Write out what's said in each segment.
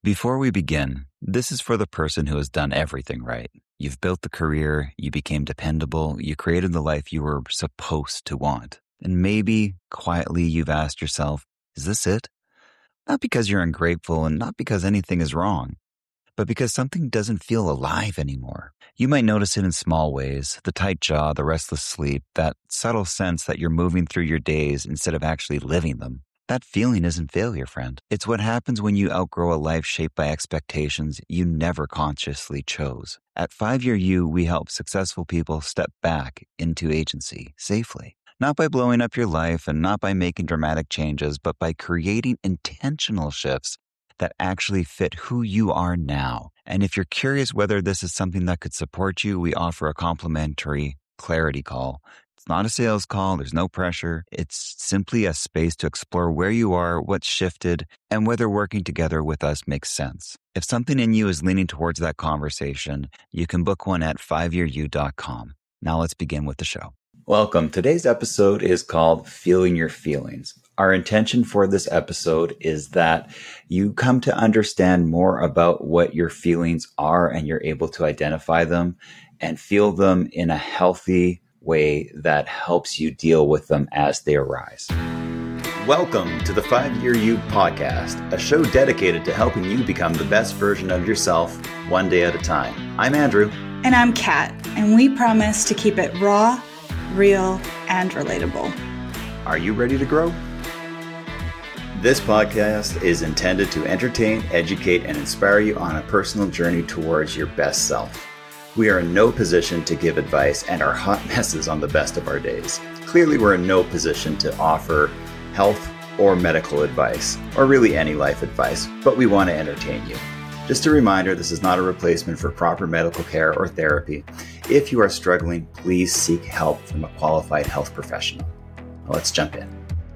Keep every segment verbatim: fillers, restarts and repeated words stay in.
Before we begin, this is for the person who has done everything right. You've built the career, you became dependable, you created the life you were supposed to want. And maybe, quietly, you've asked yourself, is this it? Not because you're ungrateful and not because anything is wrong, but because something doesn't feel alive anymore. You might notice it in small ways, the tight jaw, the restless sleep, that subtle sense that you're moving through your days instead of actually living them. That feeling isn't failure, friend. It's what happens when you outgrow a life shaped by expectations you never consciously chose. At five year You, we help successful people step back into agency safely. Not by blowing up your life and not by making dramatic changes, but by creating intentional shifts that actually fit who you are now. And if you're curious whether this is something that could support you, we offer a complimentary clarity call. It's not a sales call. There's no pressure. It's simply a space to explore where you are, what's shifted, and whether working together with us makes sense. If something in you is leaning towards that conversation, you can book one at five year you dot com. Now let's begin with the show. Welcome. Today's episode is called Feeling Your Feelings. Our intention for this episode is that you come to understand more about what your feelings are and you're able to identify them and feel them in a healthy way that helps you deal with them as they arise. Welcome to the five year You podcast, a show dedicated to helping you become the best version of yourself one day at a time. I'm Andrew. And I'm Kat, and we promise to keep it raw, real, and relatable. Are you ready to grow? This podcast is intended to entertain, educate, and inspire you on a personal journey towards your best self. We are in no position to give advice and are hot messes on the best of our days. Clearly, we're in no position to offer health or medical advice, or really any life advice, but we want to entertain you. Just a reminder, this is not a replacement for proper medical care or therapy. If you are struggling, please seek help from a qualified health professional. Now let's jump in.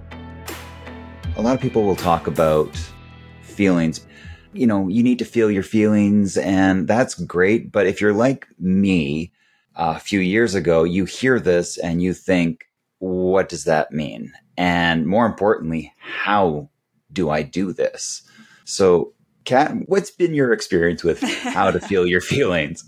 A lot of people will talk about feelings. You know, you need to feel your feelings, and that's great. But if you're like me a few years ago, you hear this and you think, what does that mean? And more importantly, how do I do this? So, Kat, what's been your experience with how to feel your feelings?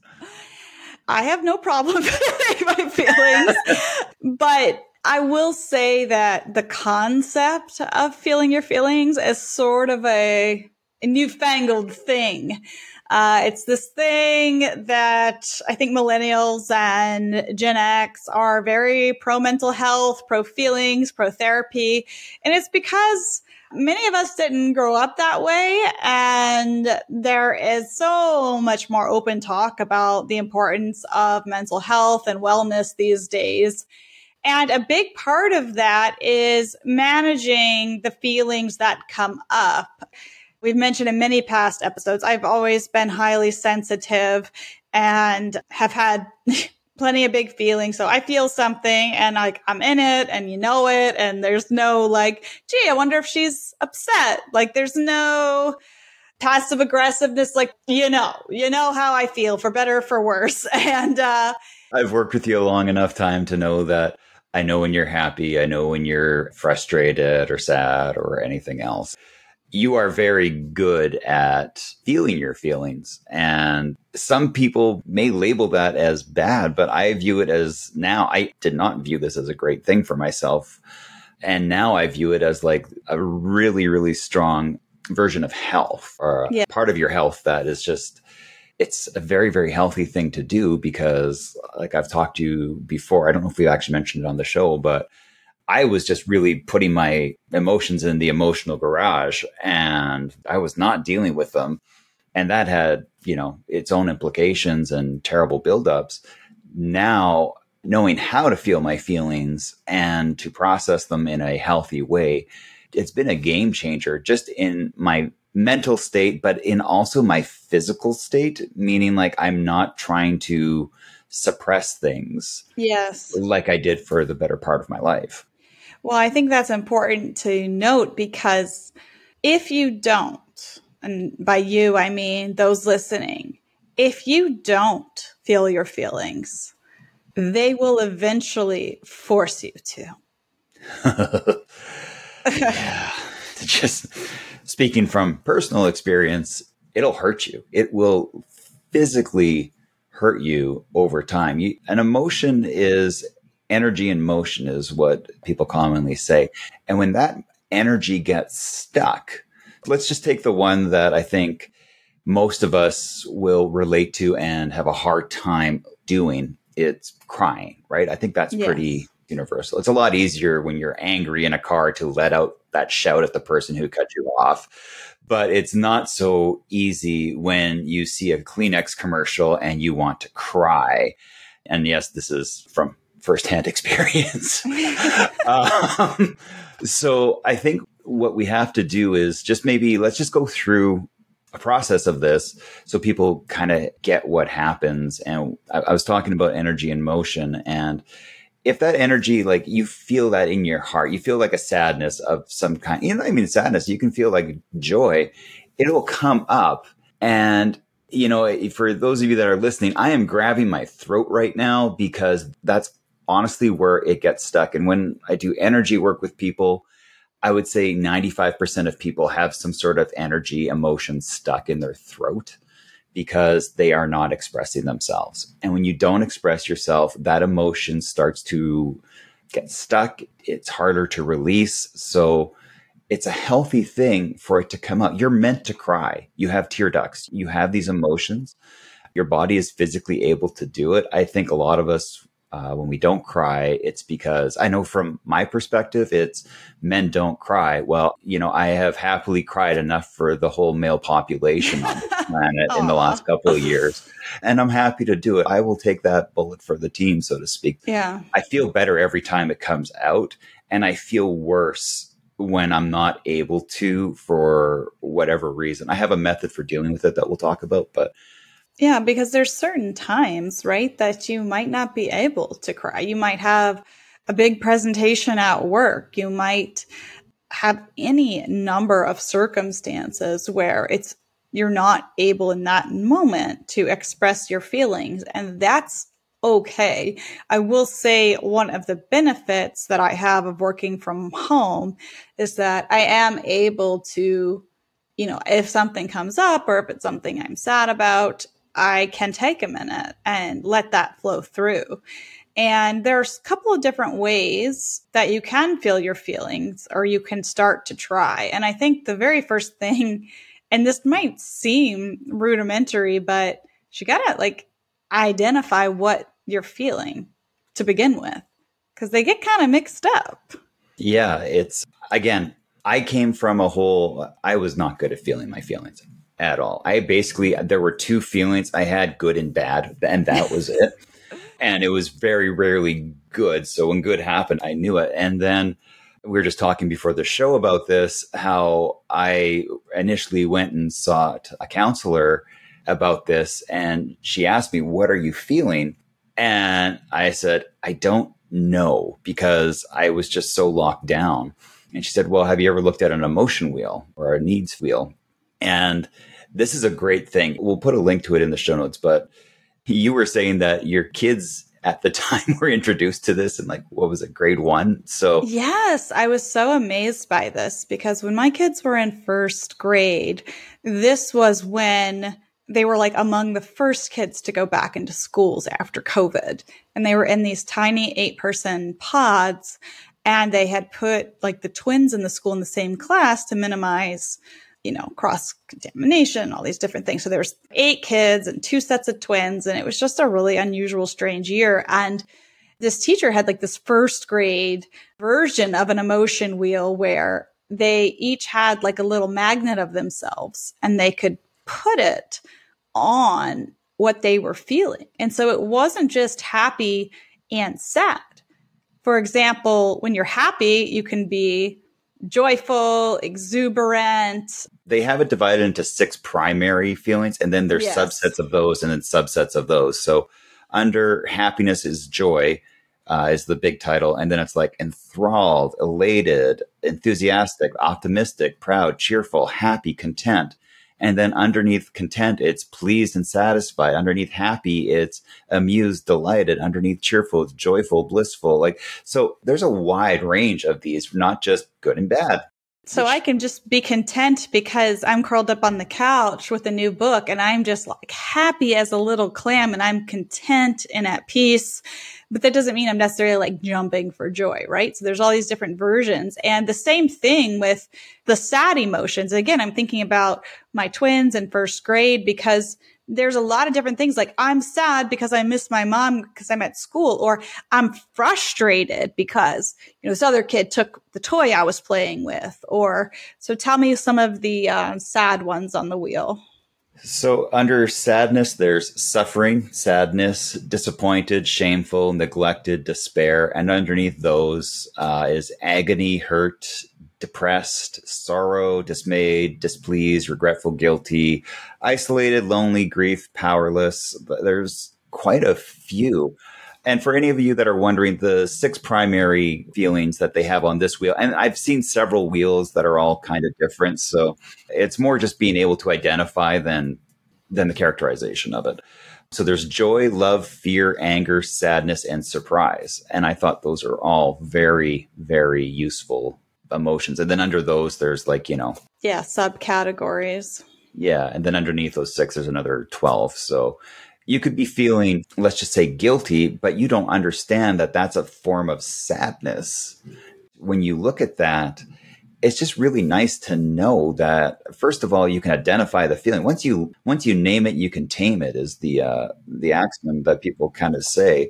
I have no problem feeling my feelings, but I will say that the concept of feeling your feelings is sort of a, a newfangled thing. Uh, it's this thing that I think millennials and Gen X are very pro mental health, pro feelings, pro therapy. And it's because many of us didn't grow up that way. And there is so much more open talk about the importance of mental health and wellness these days. And a big part of that is managing the feelings that come up. We've mentioned in many past episodes, I've always been highly sensitive and have had plenty of big feelings. So I feel something and like I'm in it and you know it. And there's no like, gee, I wonder if she's upset. Like there's no passive aggressiveness. Like, you know, you know how I feel for better or for worse. And, uh, I've worked with you a long enough time to know that I know when you're happy. I know when you're frustrated or sad or anything else. You are very good at feeling your feelings. And some people may label that as bad, but I view it as now, I did not view this as a great thing for myself. And now I view it as like a really, really strong version of health or yeah. part of your health that is just, it's a very, very healthy thing to do because like I've talked to you before, I don't know if we actually mentioned it on the show, but I was just really putting my emotions in the emotional garage and I was not dealing with them. And that had, you know, its own implications and terrible buildups. Now, knowing how to feel my feelings and to process them in a healthy way, it's been a game changer just in my mental state, but in also my physical state, meaning like I'm not trying to suppress things. Yes. Like I did for the better part of my life. Well, I think that's important to note because if you don't, and by you, I mean those listening, if you don't feel your feelings, they will eventually force you to. Yeah. Just speaking from personal experience, it'll hurt you. It will physically hurt you over time. You, an emotion is energy in motion is what people commonly say. And when that energy gets stuck, let's just take the one that I think most of us will relate to and have a hard time doing. It's crying, right? I think that's yes. pretty universal. It's a lot easier when you're angry in a car to let out that shout at the person who cut you off. But it's not so easy when you see a Kleenex commercial and you want to cry. And yes, this is from firsthand experience. um, so I think what we have to do is just maybe let's just go through a process of this so people kind of get what happens. And I, I was talking about energy and motion. And if that energy, like you feel that in your heart, you feel like a sadness of some kind, you know, I mean, sadness, you can feel like joy, it will come up. And, you know, for those of you that are listening, I am grabbing my throat right now because that's honestly where it gets stuck. And when I do energy work with people, I would say ninety-five percent of people have some sort of energy, emotion stuck in their throat because they are not expressing themselves. And when you don't express yourself, that emotion starts to get stuck. It's harder to release. So it's a healthy thing for it to come out. You're meant to cry. You have tear ducts. You have these emotions. Your body is physically able to do it. I think a lot of us, Uh, when we don't cry, it's because I know from my perspective, it's men don't cry. Well, you know, I have happily cried enough for the whole male population on the planet in the last couple of years. And I'm happy to do it. I will take that bullet for the team, so to speak. Yeah. I feel better every time it comes out. And I feel worse when I'm not able to for whatever reason. I have a method for dealing with it that we'll talk about, but yeah, because there's certain times, right, that you might not be able to cry. You might have a big presentation at work. You might have any number of circumstances where it's you're not able in that moment to express your feelings, and that's okay. I will say one of the benefits that I have of working from home is that I am able to, you know, if something comes up or if it's something I'm sad about, I can take a minute and let that flow through. And there's a couple of different ways that you can feel your feelings or you can start to try. And I think the very first thing, and this might seem rudimentary, but you gotta like identify what you're feeling to begin with, because they get kind of mixed up. Yeah, it's, again, I came from a whole, I was not good at feeling my feelings at all. I basically, there were two feelings I had, good and bad, and that was it. And it was very rarely good. So when good happened, I knew it. And then we were just talking before the show about this, how I initially went and sought a counselor about this. And she asked me, what are you feeling? And I said, I don't know, because I was just so locked down. And she said, well, have you ever looked at an emotion wheel or a needs wheel? And this is a great thing. We'll put a link to it in the show notes, but you were saying that your kids at the time were introduced to this in like, what was it, grade one? So yes, I was so amazed by this because when my kids were in first grade, this was when they were like among the first kids to go back into schools after COVID. And they were in these tiny eight person pods, and they had put like the twins in the school in the same class to minimize, you know, cross-contamination, all these different things. So there was eight kids and two sets of twins, and it was just a really unusual, strange year. And this teacher had like this first grade version of an emotion wheel where they each had like a little magnet of themselves, and they could put it on what they were feeling. And so it wasn't just happy and sad. For example, when you're happy, you can be joyful, exuberant. They have it divided into six primary feelings, and then there's Yes. subsets of those and then subsets of those. So under happiness is joy, uh, is the big title. And then it's like enthralled, elated, enthusiastic, optimistic, proud, cheerful, happy, content. And then underneath content, it's pleased and satisfied. Underneath happy, it's amused, delighted. Underneath cheerful, it's joyful, blissful. Like, so there's a wide range of these, not just good and bad. So I can just be content because I'm curled up on the couch with a new book and I'm just like happy as a little clam and I'm content and at peace. But that doesn't mean I'm necessarily like jumping for joy, right? So there's all these different versions. And the same thing with the sad emotions. Again, I'm thinking about my twins in first grade because there's a lot of different things like I'm sad because I miss my mom because I'm at school, or I'm frustrated because, you know, this other kid took the toy I was playing with, or so tell me some of the uh, sad ones on the wheel. So under sadness, there's suffering, sadness, disappointed, shameful, neglected, despair. And underneath those uh, is agony, hurt, depressed, sorrow, dismayed, displeased, regretful, guilty, isolated, lonely, grief, powerless. There's quite a few. And for any of you that are wondering, the six primary feelings that they have on this wheel, and I've seen several wheels that are all kind of different. So it's more just being able to identify than, than the characterization of it. So there's joy, love, fear, anger, sadness, and surprise. And I thought those are all very, very useful emotions. And then under those, there's like, you know. Yeah, subcategories. Yeah. And then underneath those six, there's another twelve. So you could be feeling, let's just say, guilty, but you don't understand that that's a form of sadness. When you look at that, it's just really nice to know that, first of all, you can identify the feeling. Once you once you name it, you can tame it, is the uh, the axiom that people kind of say.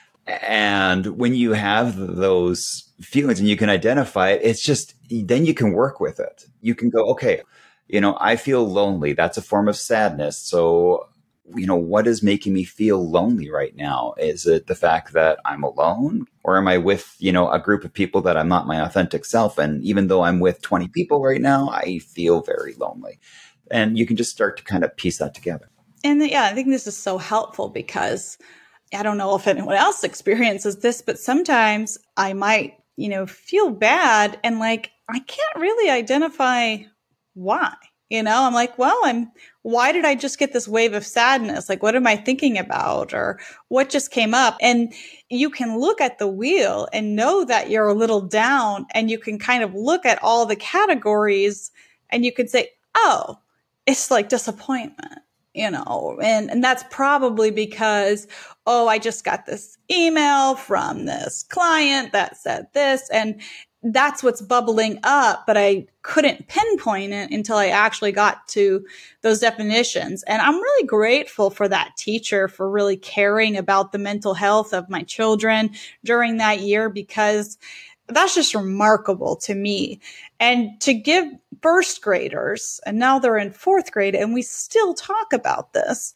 And when you have those feelings and you can identify it, it's just, then you can work with it. You can go, okay, you know, I feel lonely. That's a form of sadness. So, you know, what is making me feel lonely right now? Is it the fact that I'm alone, or am I with, you know, a group of people that I'm not my authentic self? And even though I'm with twenty people right now, I feel very lonely. And you can just start to kind of piece that together. And yeah, I think this is so helpful because I don't know if anyone else experiences this, but sometimes I might, you know, feel bad and like, I can't really identify why. You know, I'm like, well, I'm, why did I just get this wave of sadness? Like, what am I thinking about? Or what just came up? And you can look at the wheel and know that you're a little down, and you can kind of look at all the categories and you can say, oh, it's like disappointment, you know, and, and that's probably because, oh, I just got this email from this client that said this, and that's what's bubbling up, but I couldn't pinpoint it until I actually got to those definitions. And I'm really grateful for that teacher for really caring about the mental health of my children during that year, because that's just remarkable to me. And to give first graders, and now they're in fourth grade, and we still talk about this,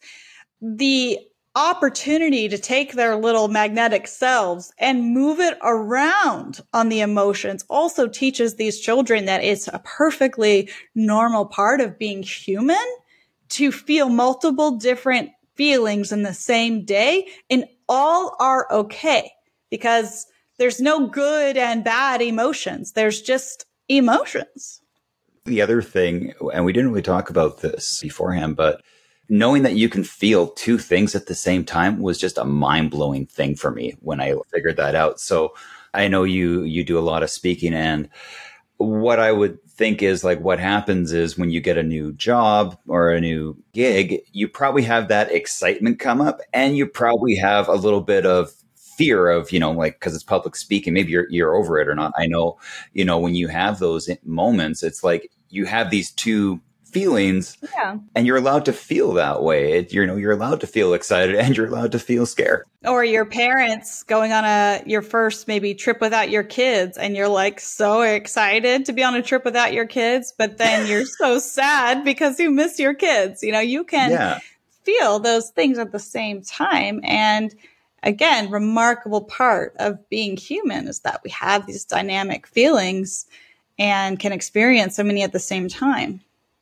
the opportunity to take their little magnetic selves and move it around on the emotions also teaches these children that it's a perfectly normal part of being human to feel multiple different feelings in the same day, and all are okay because there's no good and bad emotions. There's just emotions. The other thing, and we didn't really talk about this beforehand, but knowing that you can feel two things at the same time was just a mind-blowing thing for me when I figured that out. So I know you you do a lot of speaking, and what I would think is like what happens is when you get a new job or a new gig, you probably have that excitement come up, and you probably have a little bit of fear of, you know, like, because it's public speaking, maybe you're you're over it or not. I know, you know, when you have those moments, it's like you have these two feelings, yeah, and you're allowed to feel that way. It, you know, you're allowed to feel excited, and you're allowed to feel scared. Or your parents going on a your first maybe trip without your kids, and you're like so excited to be on a trip without your kids, but then you're so sad because you miss your kids. You know, you can yeah. feel those things at the same time. And again, remarkable part of being human is that we have these dynamic feelings and can experience so many at the same time.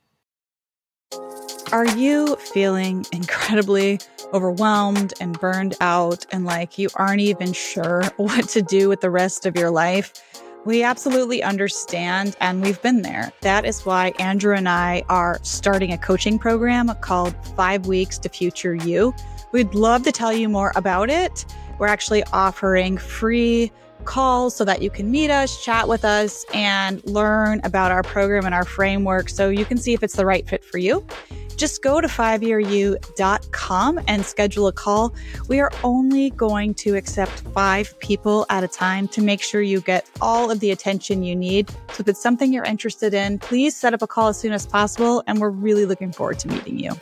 Are you feeling incredibly overwhelmed and burned out and like you aren't even sure what to do with the rest of your life? We absolutely understand, and we've been there. That is why Andrew and I are starting a coaching program called Five Weeks to Future You. We'd love to tell you more about it. We're actually offering free call so that you can meet us, chat with us, and learn about our program and our framework so you can see if it's the right fit for you. Just go to five year u dot com and schedule a call. We are only going to accept five people at a time to make sure you get all of the attention you need. So if it's something you're interested in, please set up a call as soon as possible. And we're really looking forward to meeting you.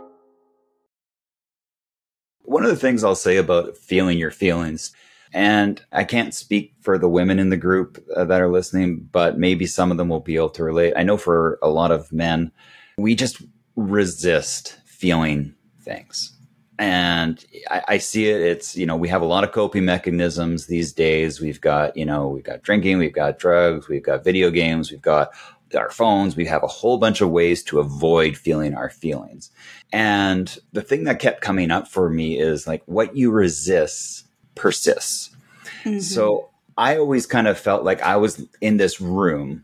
One of the things I'll say about feeling your feelings, and I can't speak for the women in the group uh, that are listening, but maybe some of them will be able to relate. I know for a lot of men, we just resist feeling things. And I, I see it. It's, you know, we have a lot of coping mechanisms these days. We've got, you know, we've got drinking, we've got drugs, we've got video games, we've got our phones. We have a whole bunch of ways to avoid feeling our feelings. And the thing that kept coming up for me is like, what you resist persists. Mm-hmm. So I always kind of felt like I was in this room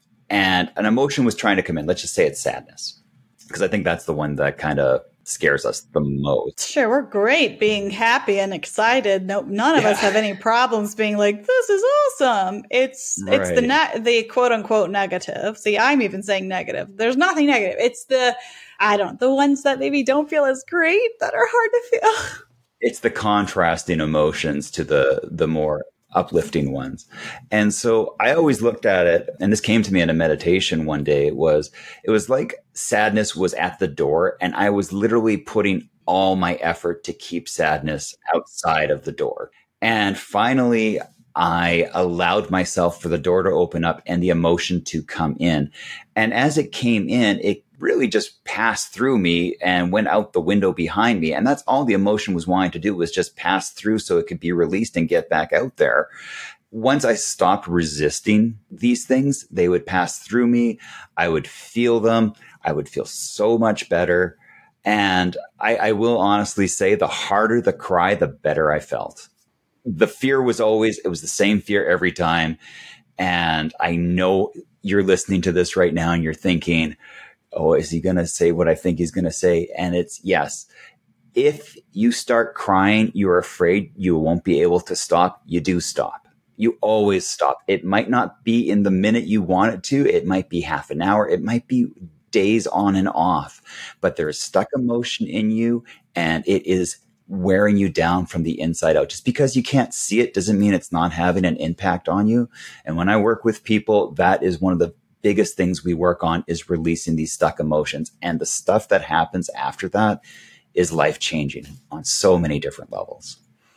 and an emotion was trying to come in. Let's just say it's sadness, because I think that's the one that kind of scares us the most. Sure, we're great being happy and excited. No, none of yeah. us have any problems being like, this is awesome. It's right. it's the ne- the quote unquote negative. See, I'm even saying negative. There's nothing negative. It's the, I don't, the ones that maybe don't feel as great that are hard to feel. It's the contrasting emotions to the the more uplifting ones. And so I always looked at it, and this came to me in a meditation one day, was it was like sadness was at the door, and I was literally putting all my effort to keep sadness outside of the door. And finally, I allowed myself for the door to open up and the emotion to come in. And as it came in, it really just passed through me and went out the window behind me. And that's all the emotion was wanting to do, was just pass through so it could be released and get back out there. Once I stopped resisting these things, they would pass through me. I would feel them. I would feel so much better. And I, I will honestly say, the harder the cry, the better I felt. The fear was always, it was the same fear every time. And I know you're listening to this right now and you're thinking, oh, is he going to say what I think he's going to say? And it's yes. If you start crying, you're afraid you won't be able to stop. You do stop. You always stop. It might not be in the minute you want it to. It might be half an hour. It might be days on and off, but there is stuck emotion in you and it is wearing you down from the inside out. Just because you can't see it doesn't mean it's not having an impact on you. And when I work with people, that is one of the biggest things we work on, is releasing these stuck emotions. And the stuff that happens after that is life-changing on so many different levels.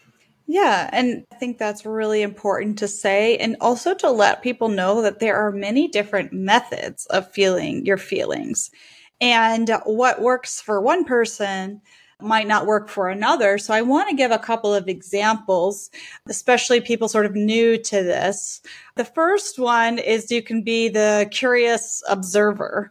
Yeah. And I think that's really important to say, and also to let people know that there are many different methods of feeling your feelings. And what works for one person might not work for another. So I want to give a couple of examples, especially people sort of new to this. The first one is you can be the curious observer.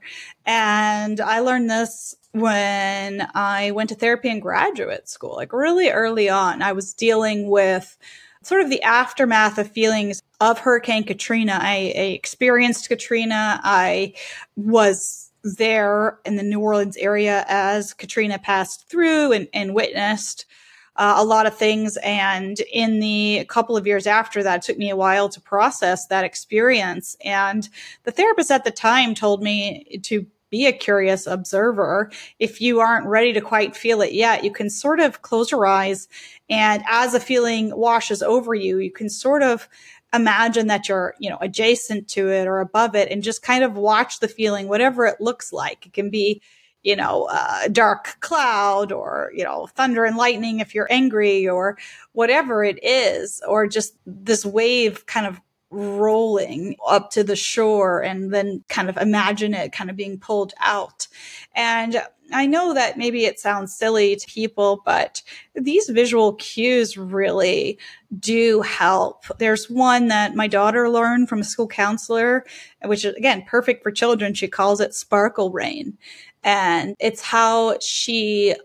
And I learned this when I went to therapy in graduate school, like really early on. I was dealing with sort of the aftermath of feelings of Hurricane Katrina. I, I experienced Katrina. I was there in the New Orleans area as Katrina passed through and, and witnessed uh, a lot of things. And in the couple of years after that, it took me a while to process that experience. And the therapist at the time told me to be a curious observer. If you aren't ready to quite feel it yet, you can sort of close your eyes. And as a feeling washes over you, you can sort of imagine that you're, you know, adjacent to it or above it, and just kind of watch the feeling, whatever it looks like. It can be, you know, a dark cloud, or, you know, thunder and lightning if you're angry, or whatever it is, or just this wave kind of rolling up to the shore, and then kind of imagine it kind of being pulled out. And I know that maybe it sounds silly to people, but these visual cues really do help. There's one that my daughter learned from a school counselor, which is, again, perfect for children. She calls it sparkle rain. And it's how she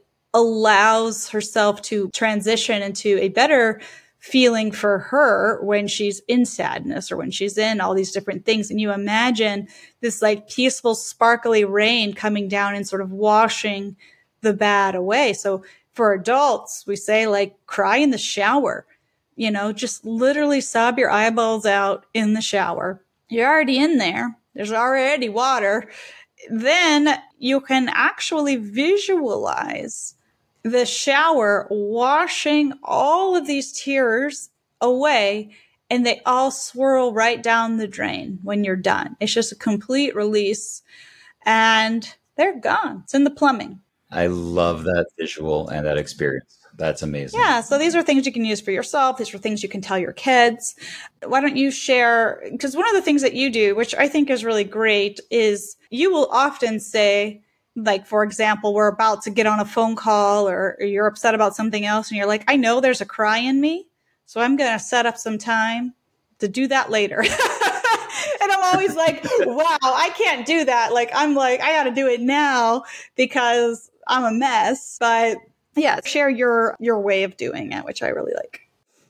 allows herself to transition into a better feeling for her when she's in sadness or when she's in all these different things. And you imagine this like peaceful, sparkly rain coming down and sort of washing the bad away. So for adults, we say like cry in the shower. you know, just literally sob your eyeballs out in the shower. You're already in there. There's already water. Then you can actually visualize the shower washing all of these tears away, and they all swirl right down the drain when you're done. It's just a complete release, and they're gone. It's in the plumbing. I love that visual and that experience. That's amazing. Yeah. So these are things you can use for yourself. These are things you can tell your kids. Why don't you share? Because one of the things that you do, which I think is really great, is you will often say, like, for example, we're about to get on a phone call or, or you're upset about something else. And you're like, I know there's a cry in me, so I'm going to set up some time to do that later. And I'm always like, wow, I can't do that. Like, I'm like, I got to do it now because I'm a mess. But yeah, share your your way of doing it, which I really like.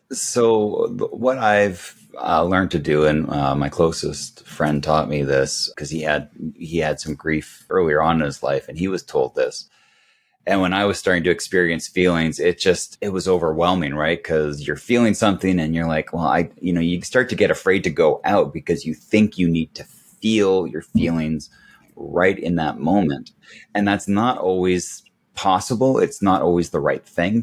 So what I've uh, learned to do, and uh, my closest friend taught me this because he had he had some grief earlier on in his life, and he was told this. And when I was starting to experience feelings, it just it was overwhelming, right? Because you're feeling something, and you're like, well, I, you know, you start to get afraid to go out because you think you need to feel your feelings right in that moment, and that's not always possible. It's not always the right thing.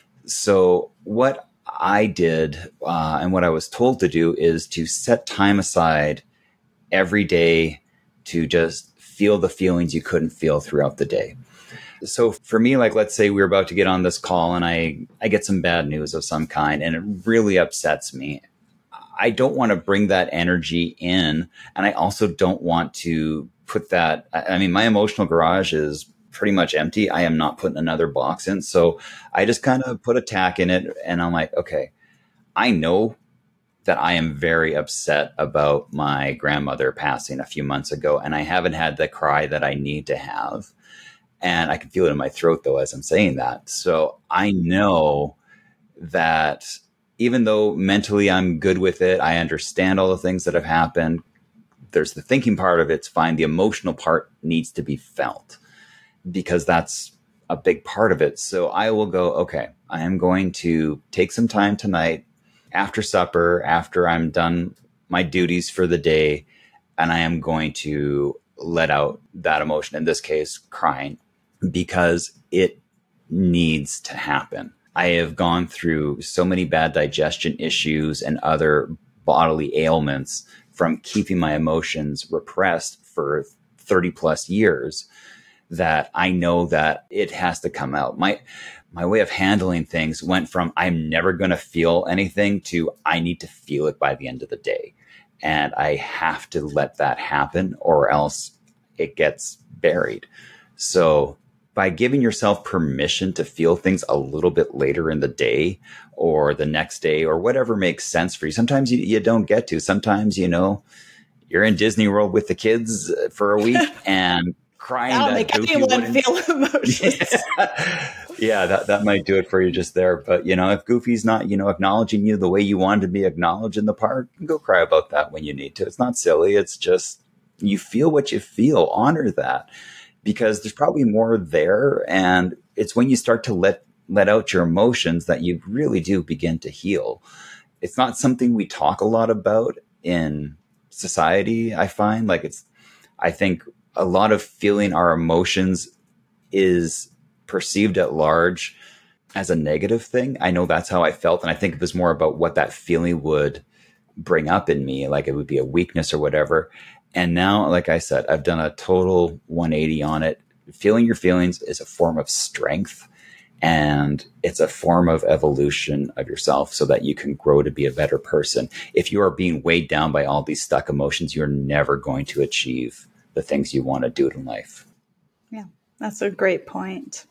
So what I did uh, and what I was told to do is to set time aside every day to just feel the feelings you couldn't feel throughout the day. So for me, like, let's say we're about to get on this call and I, I get some bad news of some kind and it really upsets me. I don't want to bring that energy in. And I also don't want to put that, I mean, my emotional garage is pretty much empty. I am not putting another box in. So I just kind of put a tack in it and I'm like, okay, I know that I am very upset about my grandmother passing a few months ago. And I haven't had the cry that I need to have. And I can feel it in my throat though, as I'm saying that. So I know that even though mentally I'm good with it, I understand all the things that have happened. There's the thinking part of it's fine. The emotional part needs to be felt, because that's a big part of it. So I will go, okay, I am going to take some time tonight after supper, after I'm done my duties for the day, and I am going to let out that emotion, in this case, crying, because it needs to happen. I have gone through so many bad digestion issues and other bodily ailments from keeping my emotions repressed for thirty plus years, that I know that it has to come out. My my way of handling things went from I'm never going to feel anything to I need to feel it by the end of the day. And I have to let that happen or else it gets buried. So by giving yourself permission to feel things a little bit later in the day or the next day or whatever makes sense for you. Sometimes you, you don't get to. Sometimes, you know, you're in Disney World with the kids for a week and crying. That'll that make Goofy anyone wouldn't. feel emotions. Yeah, yeah that, that might do it for you just there. But, you know, if Goofy's not, you know, acknowledging you the way you want to be acknowledged in the park, go cry about that when you need to. It's not silly. It's just you feel what you feel. Honor that, because there's probably more there. And it's when you start to let let out your emotions that you really do begin to heal. It's not something we talk a lot about in society, I find. Like it's, I think a lot of feeling our emotions is perceived at large as a negative thing. I know that's how I felt. And I think it was more about what that feeling would bring up in me. Like it would be a weakness or whatever. And now, like I said, I've done a total one eighty on it. Feeling your feelings is a form of strength. And it's a form of evolution of yourself so that you can grow to be a better person. If you are being weighed down by all these stuck emotions, you're never going to achieve the things you want to do in life. Yeah, that's a great point.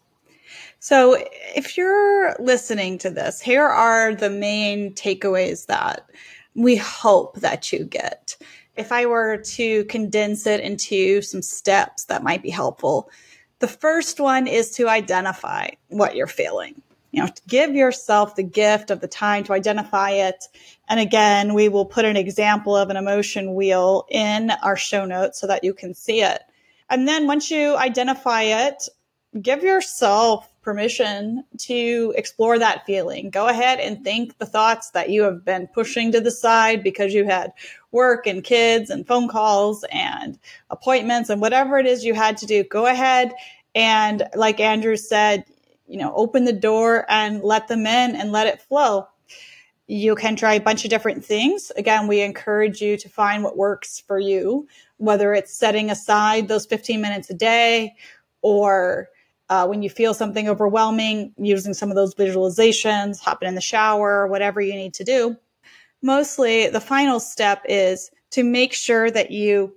So if you're listening to this, here are the main takeaways that we hope that you get. If I were to condense it into some steps that might be helpful, the first one is to identify what you're feeling. You know, to give yourself the gift of the time to identify it. And again, we will put an example of an emotion wheel in our show notes so that you can see it. And then once you identify it, give yourself permission to explore that feeling. Go ahead and think the thoughts that you have been pushing to the side because you had work and kids and phone calls and appointments and whatever it is you had to do. Go ahead and, like Andrew said, you know, open the door and let them in and let it flow. You can try a bunch of different things. Again, we encourage you to find what works for you, whether it's setting aside those fifteen minutes a day, or uh, when you feel something overwhelming, using some of those visualizations, hopping in the shower, whatever you need to do. Mostly, the final step is to make sure that you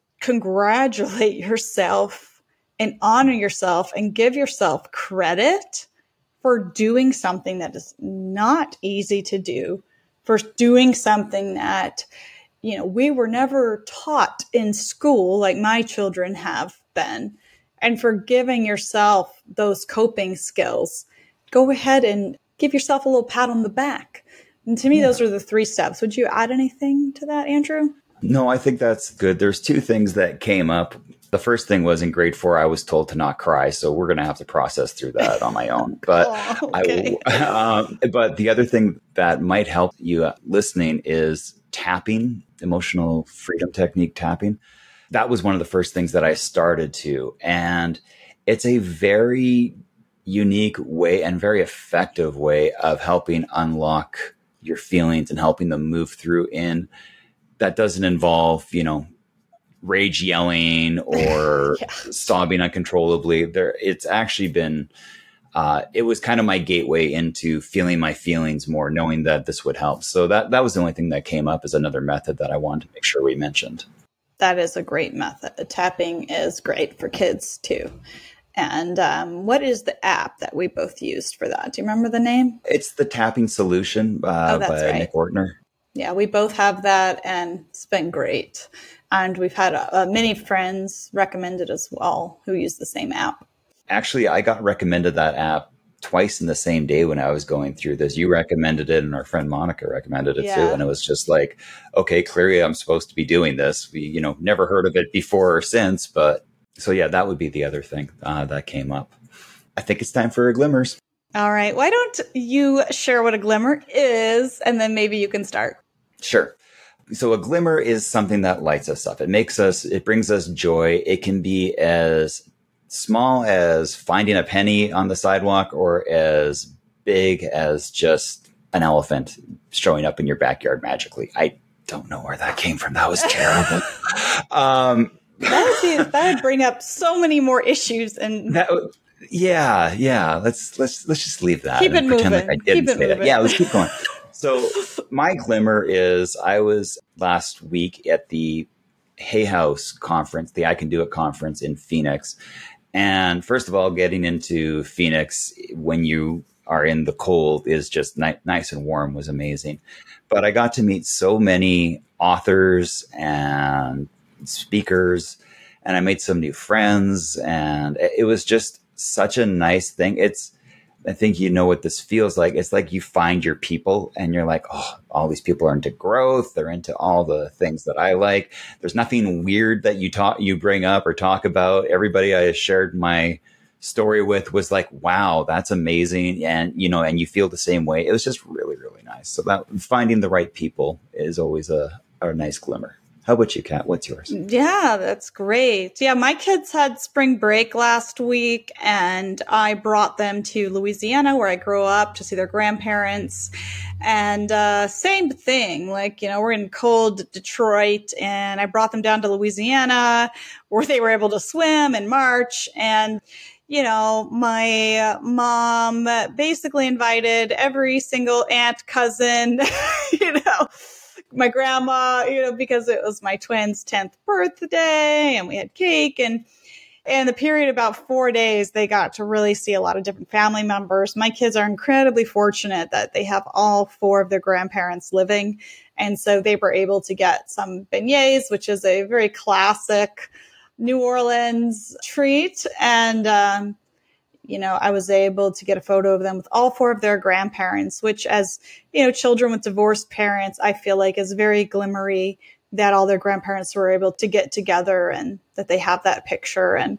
congratulate yourself and honor yourself and give yourself credit for doing something that is not easy to do, for doing something that, you know, we were never taught in school like my children have been, and for giving yourself those coping skills. Go ahead and give yourself a little pat on the back. And to me, yeah. Those are the three steps. Would you add anything to that, Andrew? No, I think that's good. There's two things that came up. The first thing was in grade four, I was told to not cry. So we're going to have to process through that on my own. But oh, okay. I, um, but the other thing that might help you listening is tapping, emotional freedom technique tapping. That was one of the first things that I started to. And it's a very unique way and very effective way of helping unlock your feelings and helping them move through in. That doesn't involve, you know, rage yelling or yeah. sobbing uncontrollably. There, it's actually been, uh, it was kind of my gateway into feeling my feelings more, knowing that this would help. So that, that was the only thing that came up as another method that I wanted to make sure we mentioned. That is a great method. Tapping is great for kids too. And um, what is the app that we both used for that? Do you remember the name? It's the Tapping Solution uh, oh, by right. Nick Ortner. Yeah, we both have that, and it's been great. And we've had uh, many friends recommended as well who use the same app. Actually, I got recommended that app twice in the same day when I was going through this. You recommended it, and our friend Monica recommended it yeah. too. And it was just like, okay, clearly I'm supposed to be doing this. We, you know, never heard of it before or since. But so, yeah, that would be the other thing uh, that came up. I think it's time for glimmers. All right. Why don't you share what a glimmer is, and then maybe you can start. Sure. So a glimmer is something that lights us up. It makes us, it brings us joy. It can be as small as finding a penny on the sidewalk or as big as just an elephant showing up in your backyard magically. I don't know where that came from. That was terrible. um, that would be, that would bring up so many more issues. And that, yeah, yeah. Let's, let's, let's just leave that. Keep it and pretend moving. Like I didn't keep it say moving. That. Yeah, let's keep going. So my glimmer is I was last week at the Hay House conference, the I Can Do It conference in Phoenix. And first of all, getting into Phoenix when you are in the cold is just ni- nice and warm was amazing. But I got to meet so many authors and speakers, and I made some new friends, and it was just such a nice thing. It's I think you know what this feels like. It's like you find your people and you're like, oh, all these people are into growth. They're into all the things that I like. There's nothing weird that you talk, you bring up or talk about. Everybody I shared my story with was like, wow, that's amazing. And, you know, and you feel the same way. It was just really, really nice. So that finding the right people is always a, a nice glimmer. How about you, Kat? What's yours? Yeah, that's great. Yeah, my kids had spring break last week, and I brought them to Louisiana, where I grew up, to see their grandparents. And uh, same thing, like, you know, we're in cold Detroit, and I brought them down to Louisiana, where they were able to swim in March. And, you know, my mom basically invited every single aunt, cousin, you know, my grandma, you know, because it was my twins' tenth birthday and we had cake. And in the period about four days, they got to really see a lot of different family members. My kids are incredibly fortunate that they have all four of their grandparents living. And so they were able to get some beignets, which is a very classic New Orleans treat. And, um, you know, I was able to get a photo of them with all four of their grandparents, which as, you know, children with divorced parents, I feel like is very glimmery that all their grandparents were able to get together and that they have that picture. And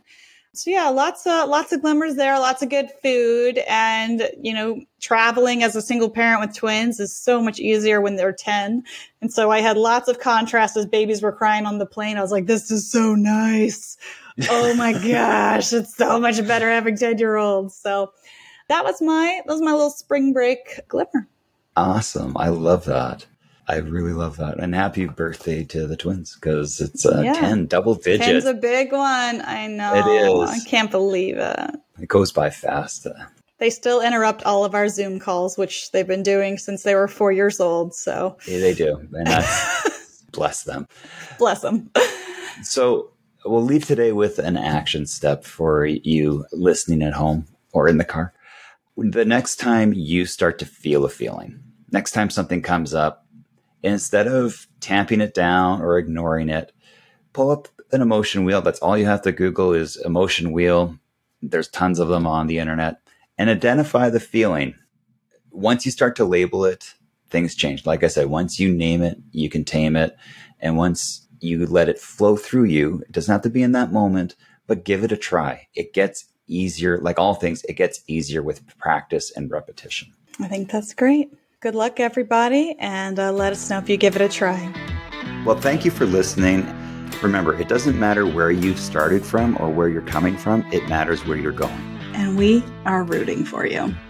So yeah, lots of lots of glimmers there, lots of good food, and you know, traveling as a single parent with twins is so much easier when they're ten. And so I had lots of contrast as babies were crying on the plane. I was like, this is so nice. Oh my gosh, it's so much better having ten-year-olds. So that was my that was my little spring break glimmer. Awesome. I love that. I really love that. And happy birthday to the twins, because it's uh, yeah. ten, double digit. ten's a big one. I know. It is. I can't believe it. It goes by fast. They still interrupt all of our Zoom calls, which they've been doing since they were four years old. So yeah, they do. And that's, bless them. Bless them. So we'll leave today with an action step for you listening at home or in the car. The next time you start to feel a feeling, next time something comes up, instead of tamping it down or ignoring it, pull up an emotion wheel. That's all you have to Google is emotion wheel. There's tons of them on the internet. And identify the feeling. Once you start to label it, things change. Like I said, once you name it, you can tame it. And once you let it flow through you, it doesn't have to be in that moment, but give it a try. It gets easier. Like all things, it gets easier with practice and repetition. I think that's great. Good luck, everybody, and uh, let us know if you give it a try. Well, thank you for listening. Remember, it doesn't matter where you started from or where you're coming from. It matters where you're going. And we are rooting for you.